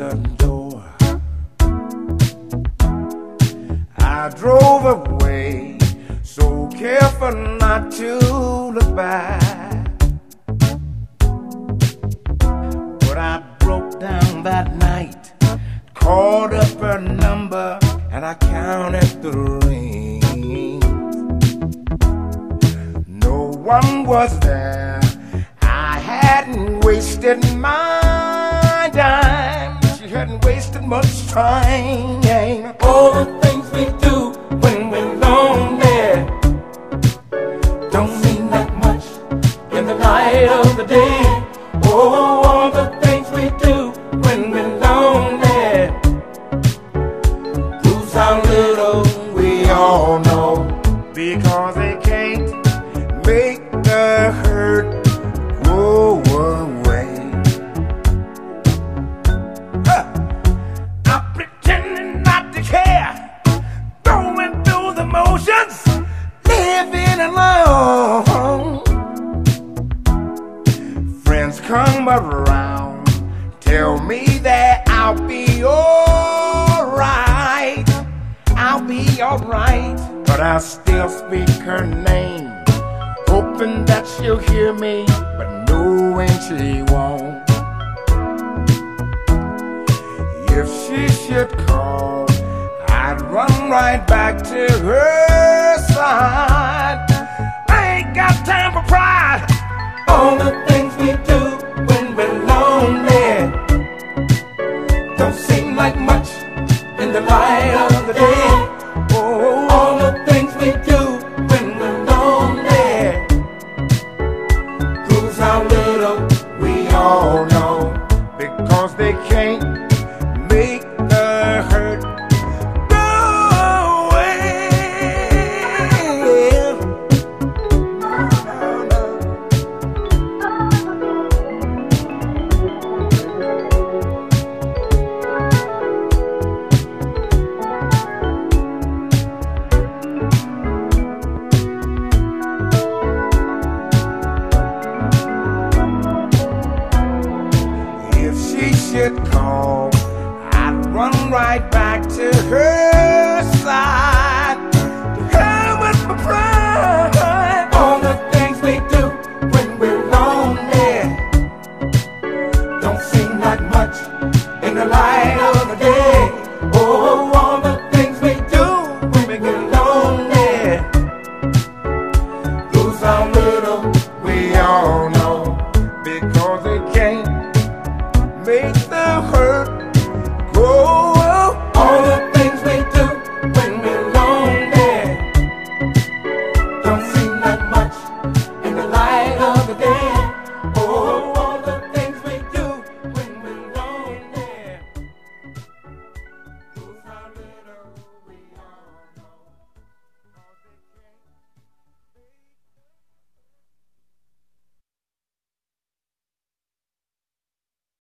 the door. I drove away, so careful not to look back. But I broke down that night, called up her number, and I counted the rings. No one was there. I hadn't wasted my dime. She hadn't wasted much time. All the things we do when we're lonely don't mean that much in the light of the day. Oh, all the things we do when we're lonely proves how little we all know, because they can't make the hurt go away. I'm pretending not to care, going through the motions, living alone. Friends come around, tell me that I'll be alright, I'll be alright. But I still speak her name, hoping that she'll hear me, but knowing she won't. If she should call, I'd run right back to her side. I ain't got time for pride. All the things we do when we're lonely don't seem like much in the light of the day. Oh, all the things we do when we're lonely proves how little we all know, because they can't make the hurt go away. If she should call, I'd run right back to her side, to her with my pride. All the things we do when we're lonely don't seem like much in the light of the day. Oh, all the things we do when we're lonely proves how little we all know, because they can't make the hurt go